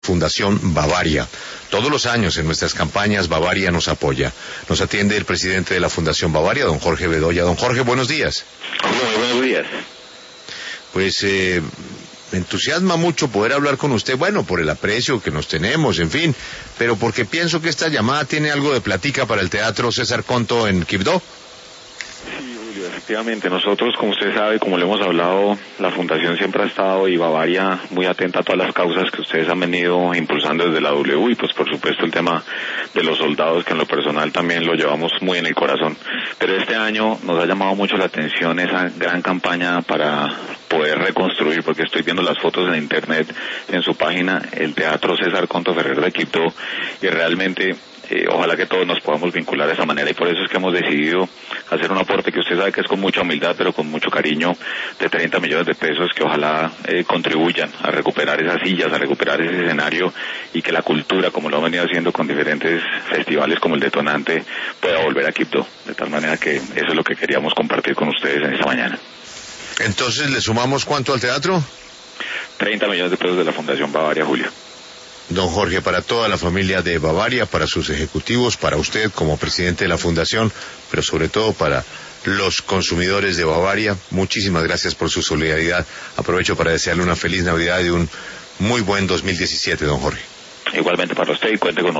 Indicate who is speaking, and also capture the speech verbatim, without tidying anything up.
Speaker 1: Fundación Bavaria. Todos los años en nuestras campañas Bavaria nos apoya. Nos atiende el presidente de la Fundación Bavaria, don Jorge Bedoya. Don Jorge, buenos días.
Speaker 2: Muy buenos días.
Speaker 1: Pues eh, me entusiasma mucho poder hablar con usted, bueno, por el aprecio que nos tenemos, en fin, pero porque pienso que esta llamada tiene algo de platica para el Teatro César Conto en Quibdó.
Speaker 2: Efectivamente, nosotros, como usted sabe, como le hemos hablado, la Fundación siempre ha estado y Bavaria muy atenta a todas las causas que ustedes han venido impulsando desde la W y pues por supuesto el tema de los soldados, que en lo personal también lo llevamos muy en el corazón. Pero este año nos ha llamado mucho la atención esa gran campaña para poder reconstruir, porque estoy viendo las fotos en internet, en su página, el Teatro César Conto Ferrer de Quibdó, y realmente Eh, ojalá que todos nos podamos vincular de esa manera, y por eso es que hemos decidido hacer un aporte que usted sabe que es con mucha humildad pero con mucho cariño, de treinta millones de pesos, que ojalá eh, contribuyan a recuperar esas sillas, a recuperar ese escenario, y que la cultura, como lo han venido haciendo con diferentes festivales como el Detonante, pueda volver a Quibdó. De tal manera que eso es lo que queríamos compartir con ustedes en esta mañana.
Speaker 1: Entonces, ¿le sumamos cuánto al teatro?
Speaker 2: treinta millones de pesos de la Fundación Bavaria, Julio.
Speaker 1: Don Jorge, para toda la familia de Bavaria, para sus ejecutivos, para usted como presidente de la Fundación, pero sobre todo para los consumidores de Bavaria, muchísimas gracias por su solidaridad. Aprovecho para desearle una feliz Navidad y un muy buen dos mil diecisiete, don Jorge.
Speaker 2: Igualmente para usted, y cuente con nosotros.